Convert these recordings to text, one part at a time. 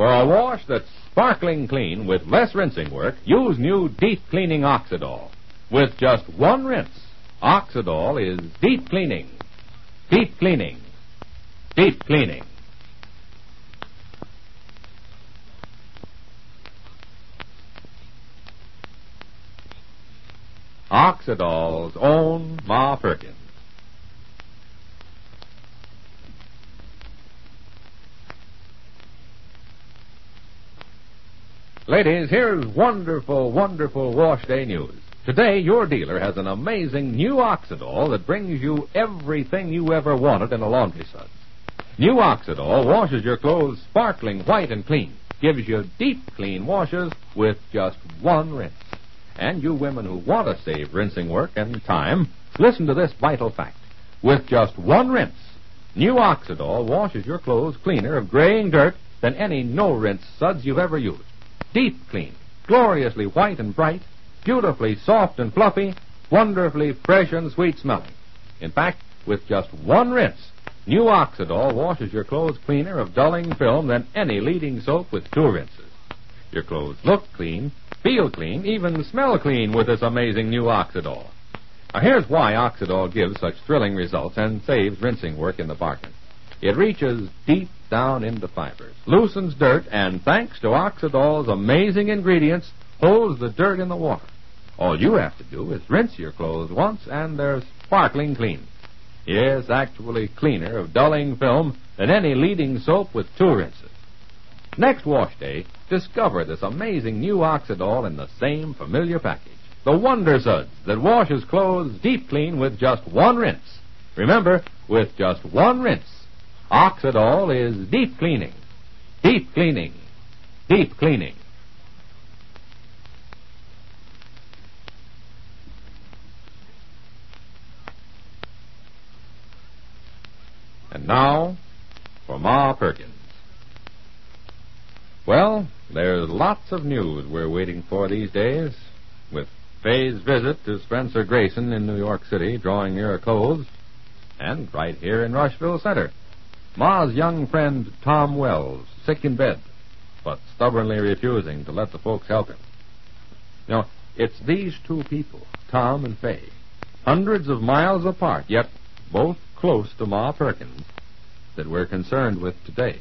For a wash that's sparkling clean with less rinsing work, use new deep cleaning Oxidol. With just one rinse, Oxidol is deep cleaning. Deep cleaning. Deep cleaning. Oxidol's own Ma Perkins. Ladies, here's wonderful, wonderful wash day news. Today, your dealer has an amazing new Oxidol that brings you everything you ever wanted in a laundry suds. New Oxidol washes your clothes sparkling white and clean, gives you deep clean washes with just one rinse. And you women who want to save rinsing work and time, listen to this vital fact. With just one rinse, new Oxidol washes your clothes cleaner of graying dirt than any no-rinse suds you've ever used. Deep clean, gloriously white and bright, beautifully soft and fluffy, wonderfully fresh and sweet smelling. In fact, with just one rinse, new Oxidol washes your clothes cleaner of dulling film than any leading soap with two rinses. Your clothes look clean, feel clean, even smell clean with this amazing new Oxidol. Now, here's why Oxidol gives such thrilling results and saves rinsing work in the bargain. It reaches deep down into fibers, loosens dirt, and thanks to Oxidol's amazing ingredients, holds the dirt in the water. All you have to do is rinse your clothes once, and they're sparkling clean. Yes, actually cleaner of dulling film than any leading soap with two rinses. Next wash day, discover this amazing new Oxidol in the same familiar package. The Wonder Suds that washes clothes deep clean with just one rinse. Remember, with just one rinse, Oxidol is deep cleaning. Deep cleaning. Deep cleaning. And now, for Ma Perkins. Well, there's lots of news we're waiting for these days. With Faye's visit to Spencer Grayson in New York City drawing near a close, and right here in Rushville Center, Ma's young friend Tom Wells, sick in bed, but stubbornly refusing to let the folks help him. Now, it's these two people, Tom and Faye, hundreds of miles apart, yet both close to Ma Perkins, that we're concerned with today.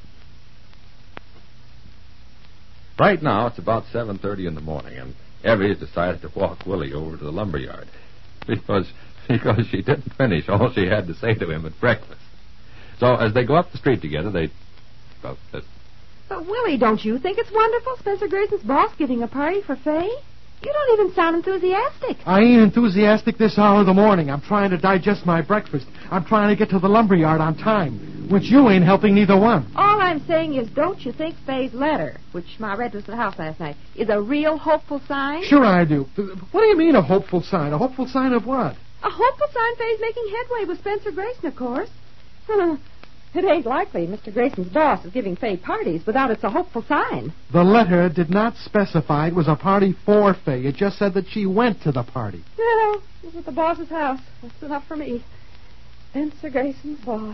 Right now, it's about 7:30 in the morning, and Evie's decided to walk Willie over to the lumber yard because she didn't finish all she had to say to him at breakfast. So as they go up the street together, But, Willie, don't you think it's wonderful, Spencer Grayson's boss giving a party for Faye? You don't even sound enthusiastic. I ain't enthusiastic this hour of the morning. I'm trying to digest my breakfast. I'm trying to get to the lumberyard on time, which you ain't helping neither one. All I'm saying is, don't you think Faye's letter, which Ma read to us at the house last night, is a real hopeful sign? Sure I do. What do you mean a hopeful sign? A hopeful sign of what? A hopeful sign Faye's making headway with Spencer Grayson, of course. It ain't likely Mr. Grayson's boss is giving Faye parties without it's a hopeful sign. The letter did not specify it was a party for Faye. It just said that she went to the party. Well, it was at the boss's house. That's enough for me. Spencer Grayson's boss.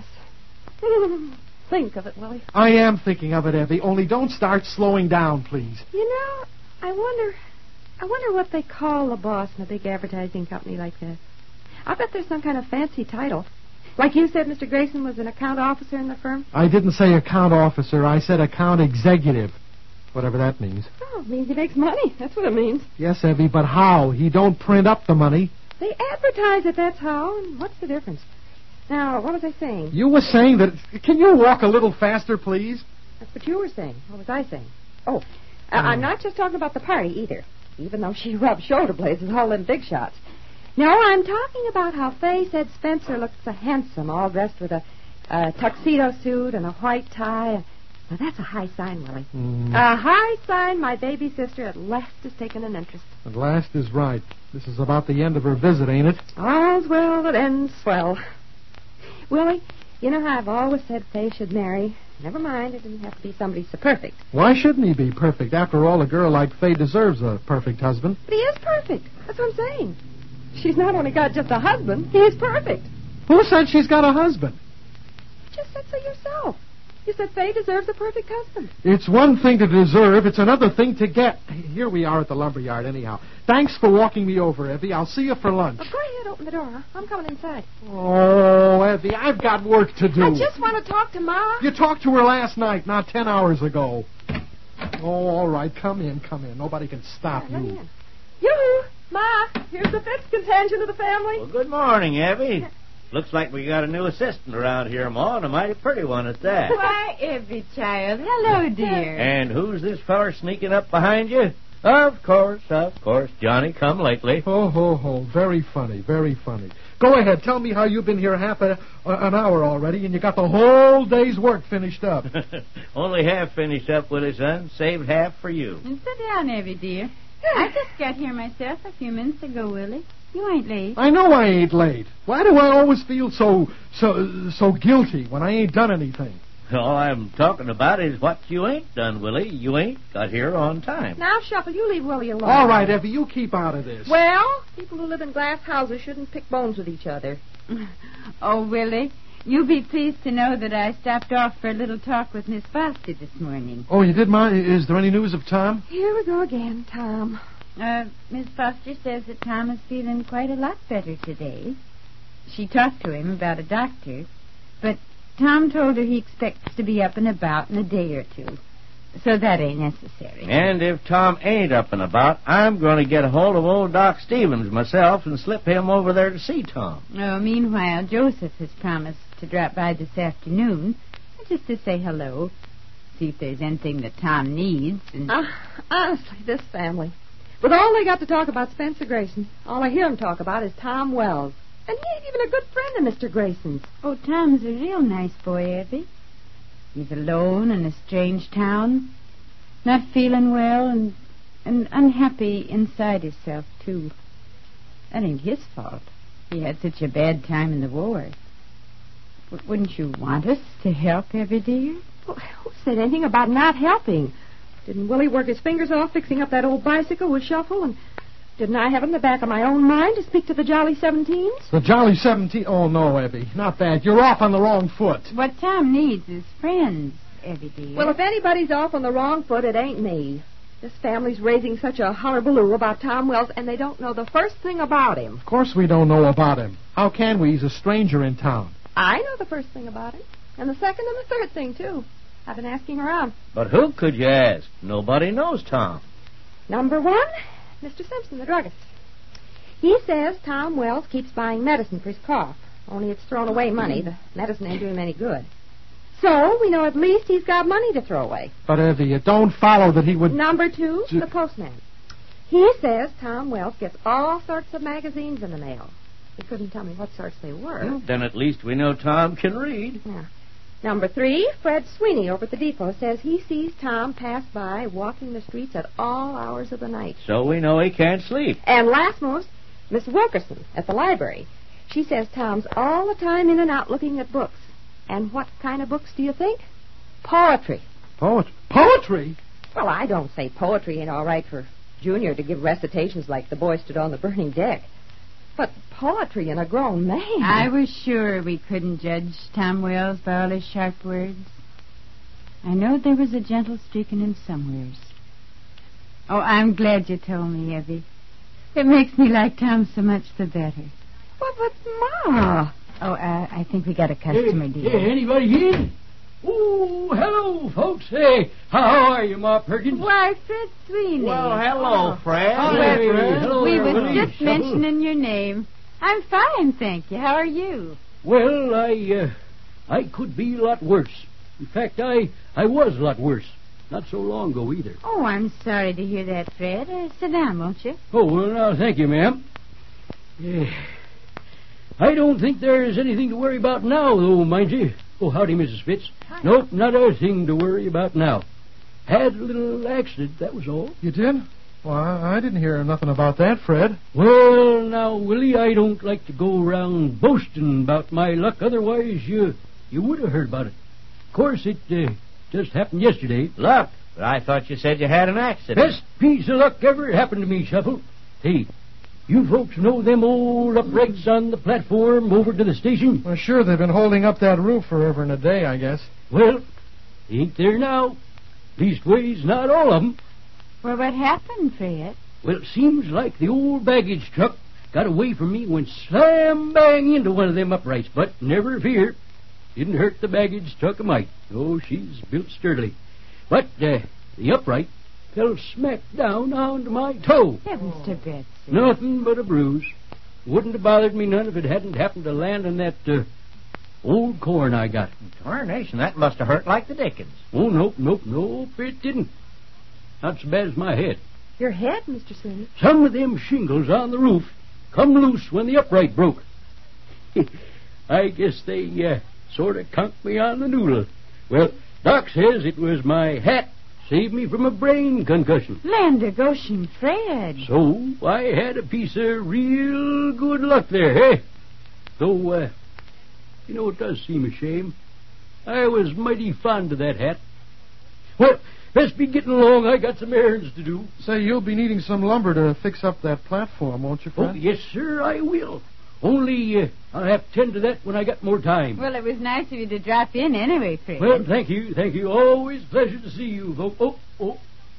Think of it, Willie. I am thinking of it, Evie, only don't start slowing down, please. You know, I wonder what they call the boss in a big advertising company like that. I bet there's some kind of fancy title. Like you said, Mr. Grayson was an account officer in the firm? I didn't say account officer. I said account executive. Whatever that means. Oh, it means he makes money. That's what it means. Yes, Evie, but how? He don't print up the money. They advertise it, that's how. And what's the difference? Now, what was I saying? You were saying that... Can you walk a little faster, please? That's what you were saying. What was I saying? I'm not just talking about the party, either. Even though she rubbed shoulder blades with all them big shots. No, I'm talking about how Faye said Spencer looked so handsome, all dressed with a tuxedo suit and a white tie. Now, that's a high sign, Willie. A high sign my baby sister at last has taken an interest. At last is right. This is about the end of her visit, ain't it? All's well that ends well. Willie, you know how I've always said Faye should marry. Never mind, it doesn't have to be somebody so perfect. Why shouldn't he be perfect? After all, a girl like Faye deserves a perfect husband. But he is perfect. That's what I'm saying. She's not only got just a husband, he's perfect. Who said she's got a husband? You just said so yourself. You said Fay deserves a perfect husband. It's one thing to deserve, it's another thing to get. Here we are at the lumberyard, anyhow. Thanks for walking me over, Evie. I'll see you for lunch. Well, go ahead, open the door. I'm coming inside. Oh, Evie, I've got work to do. I just want to talk to Ma. You talked to her last night, not 10 hours ago. Oh, all right. Come in. Nobody can stop Let me you. in. Yoo-hoo! Ma, here's the fifth companion of the family. Well, good morning, Evie. Looks like we got a new assistant around here, Ma, and a mighty pretty one at that. Why, Evie, child. Hello, dear. And who's this feller sneaking up behind you? Of course. Johnny come lately. Ho, ho, ho. Very funny. Go ahead. Tell me how you've been here an hour already, and you got the whole day's work finished up. Only half finished up, Willie, son. Saved half for you. And sit down, Evie, dear. I just got here myself a few minutes ago, Willie. You ain't late. I know I ain't late. Why do I always feel so guilty when I ain't done anything? All I'm talking about is what you ain't done, Willie. You ain't got here on time. Now, Shuffle, you leave Willie alone. All right, Evie, you keep out of this. Well, people who live in glass houses shouldn't pick bones with each other. Oh, Willie, you'll be pleased to know that I stopped off for a little talk with Miss Foster this morning. Oh, you did, Ma? Is there any news of Tom? Here we go again, Tom. Miss Foster says that Tom is feeling quite a lot better today. She talked to him about a doctor, but Tom told her he expects to be up and about in a day or two, so that ain't necessary. And if Tom ain't up and about, I'm going to get a hold of old Doc Stevens myself and slip him over there to see Tom. Oh, meanwhile, Joseph has promised to drop by this afternoon just to say hello, see if there's anything that Tom needs. And Honestly, this family. With all they got to talk about Spencer Grayson, all I hear them talk about is Tom Wells. And he ain't even a good friend of Mr. Grayson's. Oh, Tom's a real nice boy, Evie. He's alone in a strange town, not feeling well, and unhappy inside himself, too. That ain't his fault. He had such a bad time in the war. Wouldn't you want us to help, Evie, dear? Well, who said anything about not helping? Didn't Willie work his fingers off fixing up that old bicycle with Shuffle? And didn't I have it in the back of my own mind to speak to the Jolly 17s? The Jolly 17? Oh, no, Evie. Not that. You're off on the wrong foot. What Tom needs is friends, Evie, dear. Well, if anybody's off on the wrong foot, it ain't me. This family's raising such a hullabaloo about Tom Wells, and they don't know the first thing about him. Of course we don't know about him. How can we? He's a stranger in town. I know the first thing about him. And the second and the third thing, too. I've been asking around. But who could you ask? Nobody knows Tom. Number one, Mr. Simpson, the druggist. He says Tom Wells keeps buying medicine for his cough. Only it's thrown away money. The medicine ain't doing him any good. So we know at least he's got money to throw away. But, Evie, it don't follow that he would... Number two, the postman. He says Tom Wells gets all sorts of magazines in the mail. He couldn't tell me what sorts they were. Well, then at least we know Tom can read. Yeah. Number three, Fred Sweeney over at the depot says he sees Tom pass by walking the streets at all hours of the night. So we know he can't sleep. And lastmost, Miss Wilkerson at the library. She says Tom's all the time in and out looking at books. And what kind of books do you think? Poetry. Poetry? Well, I don't say poetry ain't all right for Junior to give recitations like the boy stood on the burning deck. But poetry in a grown man. I was sure we couldn't judge Tom Wells by all his sharp words. I know there was a gentle streak in him somewheres. Oh, I'm glad you told me, Evie. It makes me like Tom so much the better. But Ma... Oh, I think we got a customer, dear. Hey, anybody in? Oh, hello, folks. Hey, how are you, Ma Perkins? Why, Fred Sweeney. Well, hello, Fred. Hey, Fred. Hello We there, was Willie. just mentioning your name. I'm fine, thank you. How are you? Well, I could be a lot worse. In fact, I was a lot worse. Not so long ago, either. Oh, I'm sorry to hear that, Fred. Sit down, won't you? Oh, well, now, thank you, ma'am. I don't think there's anything to worry about now, though, mind you. Oh, howdy, Mrs. Fitz. Hi. Nope, not a thing to worry about now. Had a little accident, that was all. You did? Well, I didn't hear nothing about that, Fred. Well, now, Willie, I don't like to go around boasting about my luck. Otherwise, you would have heard about it. Of course, it just happened yesterday. Luck, but I thought you said you had an accident. Best piece of luck ever happened to me, Shuffle. Hey, you folks know them old uprights on the platform over to the station? Well, sure, they've been holding up that roof forever and a day, I guess. Well, They ain't there now. Leastways, not all of 'em. Well, what happened, Fred? Well, it seems like the old baggage truck got away from me and went slam-bang into one of them uprights. But never fear. Didn't hurt the baggage truck a mite. Oh, she's built sturdily. But the upright fell smack down onto my toe. Heavens to Betsy. Nothing but a bruise. Wouldn't have bothered me none if it hadn't happened to land on that old corn I got. Darnation, that must have hurt like the dickens. Oh, nope, it didn't. Not so bad as my head. Your head, Mr. Sweeney? Some of them shingles on the roof come loose when the upright broke. I guess they sort of conked me on the noodle. Well, Doc says it was my hat saved me from a brain concussion. Land of Goshen, Fred. So I had a piece of real good luck there, eh? Though, it does seem a shame. I was mighty fond of that hat. Well, let's be getting along. I got some errands to do. Say, you'll be needing some lumber to fix up that platform, won't you, Fred? Oh, yes, sir, I will. Only I'll have to tend to that when I got more time. Well, it was nice of you to drop in anyway, Fred. Well, thank you. Always a pleasure to see you, folks. Oh.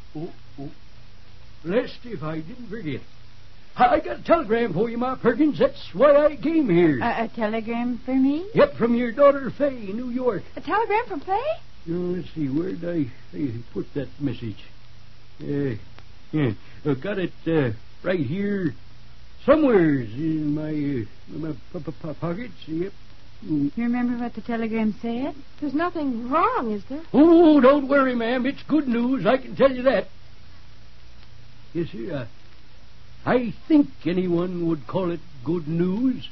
Blessed if I didn't forget. I got a telegram for you, Ma Perkins. That's why I came here. A telegram for me? Yep, from your daughter, Faye, in New York. A telegram from Faye? Let's see, where did I put that message? I've got it right here. Somewheres in my pockets. Yep. You remember what the telegram said? There's nothing wrong, is there? Oh, don't worry, ma'am. It's good news. I can tell you that. Yes, sir. I think anyone would call it good news.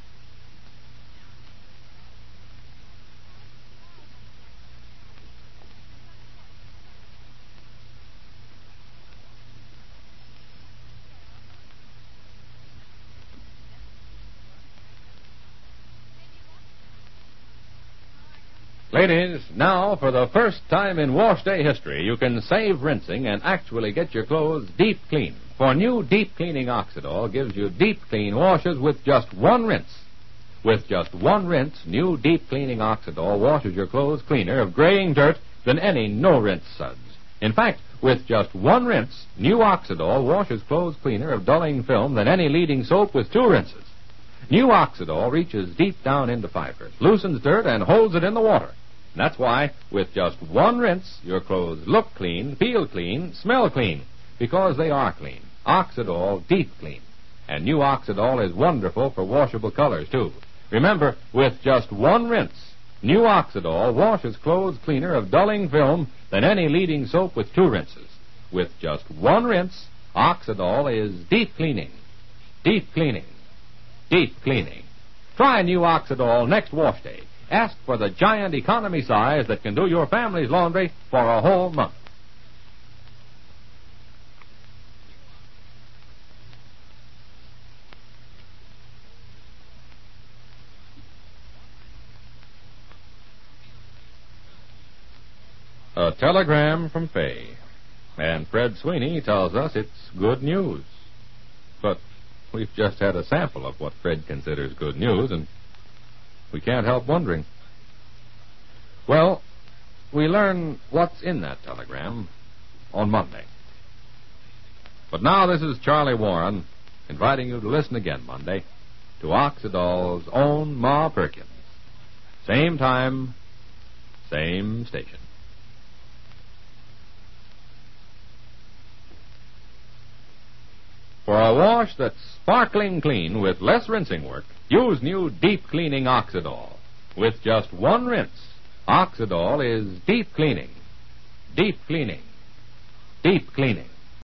Ladies, now, for the first time in wash day history, you can save rinsing and actually get your clothes deep clean. For new deep cleaning Oxidol gives you deep clean washes with just one rinse. With just one rinse, new deep cleaning Oxidol washes your clothes cleaner of graying dirt than any no-rinse suds. In fact, with just one rinse, new Oxidol washes clothes cleaner of dulling film than any leading soap with two rinses. New Oxidol reaches deep down into fibers, loosens dirt, and holds it in the water. And that's why, with just one rinse, your clothes look clean, feel clean, smell clean, because they are clean. Oxidol Deep Clean. And new Oxidol is wonderful for washable colors, too. Remember, with just one rinse, new Oxidol washes clothes cleaner of dulling film than any leading soap with two rinses. With just one rinse, Oxidol is deep cleaning. Deep cleaning. Deep cleaning. Try new Oxidol next wash day. Ask for the giant economy size that can do your family's laundry for a whole month. A telegram from Faye. And Fred Sweeney tells us it's good news. But we've just had a sample of what Fred considers good news, and we can't help wondering. Well, we learn what's in that telegram on Monday. But now this is Charlie Warren inviting you to listen again Monday to Oxidol's own Ma Perkins. Same time, same station. For a wash that's sparkling clean with less rinsing work, use new deep cleaning Oxidol. With just one rinse, Oxidol is deep cleaning. Deep cleaning. Deep cleaning.